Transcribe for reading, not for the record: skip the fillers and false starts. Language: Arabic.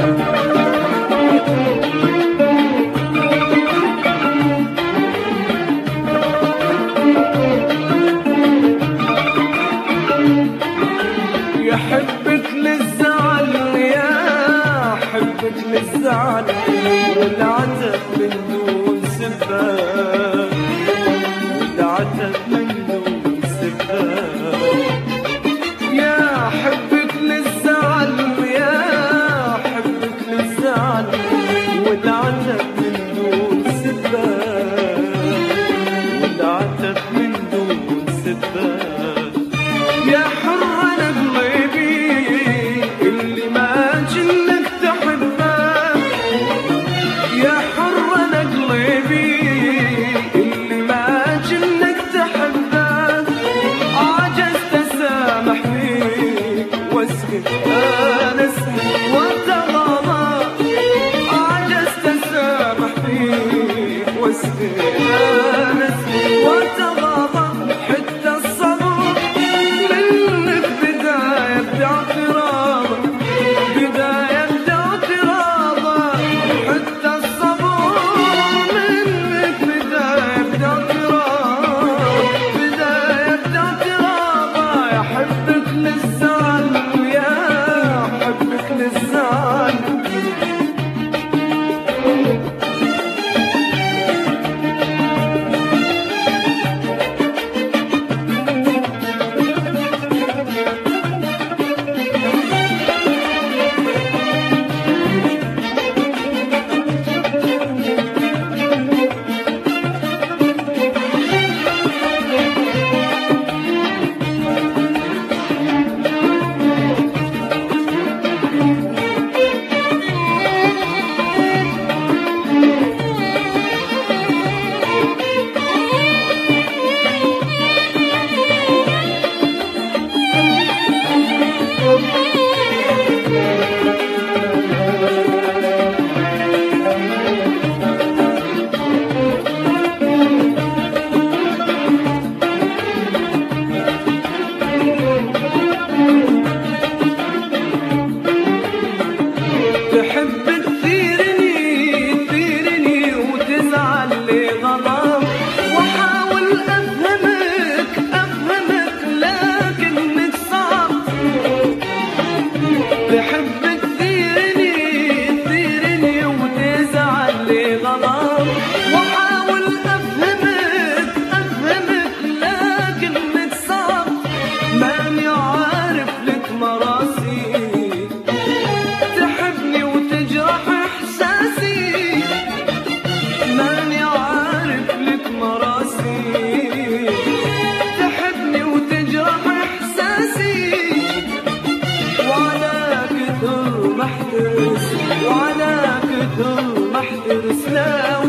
يحبك للزعل يا حبك للزعل والعتب من دون سباب والعتب من دون سباب يا حبك للزعل يا حبك للزعل والعتب من دون سباب والعتب من دون سباب يا حرة وتغاضى حتى الصبر منك بداية اعتراض بداية اعتراض حتى الصبر منك بداية اعتراض بداية اعتراض يا حبك للزعل يا حبك للزعل تحب تثيرني وتزعل لي غضب واحاول افهمك لكنك صعب ماني عارف لك مراسي تحبني وتجرح احساسي ماني عارف لك مراسي تحبني وتجرح احساسي وعلى كثر محترس لا